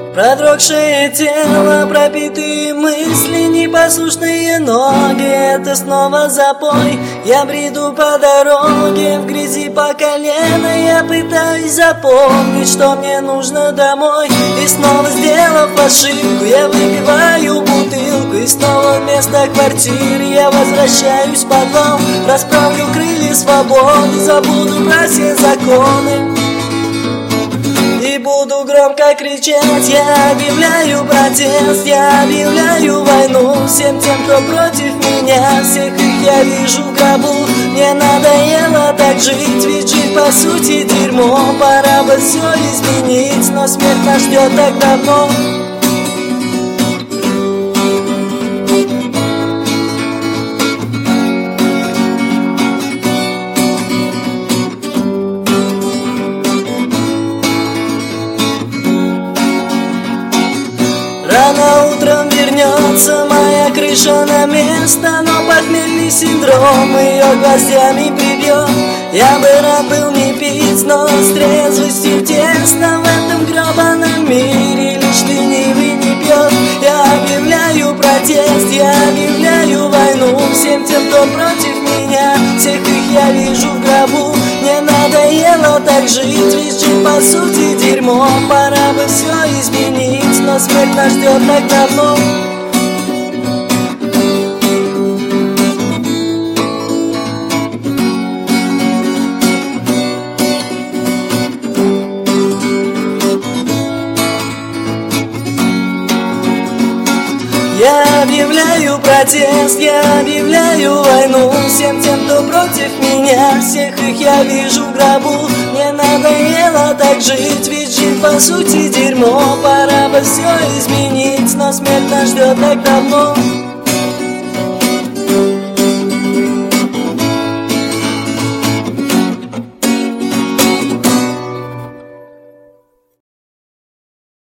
Продрогшее тело, пропитые мысли, непослушные ноги — это снова запой. Я бреду по дороге, в грязи по колено. Я пытаюсь запомнить, что мне нужно домой. И снова, сделав ошибку, я выпиваю бутылку. И снова вместо квартиры я возвращаюсь в подвал. Расправлю крылья свободы, забуду про все законы и буду громко кричать. Я объявляю протест, я объявляю войну всем тем, кто против меня. Всех их я вижу в гробу. Мне надоело так жить, ведь жить по сути дерьмо. Пора бы все изменить, но смерть нас ждет так давно. Рано утром вернется моя крыша на место, но похмельный синдром ее гвоздями прибьет. Я бы рад был не пить, но с трезвостью тесно в этом гребаном мире лишь ленивый не пьет. Я объявляю протест, я объявляю войну всем тем, кто против меня. Всех их я вижу в гробу. Мне надоело так жить, ведь жить по сути дерьмо. Пора бы все изменить, но смерть нас ждет так давно. Я объявляю протест, я объявляю войну всем тем, кто против меня. Всех их я вижу в гробу. Мне надоело так жить, ведь жить по сути дерьмо. Пора бы все изменить, но смерть нас ждет так давно.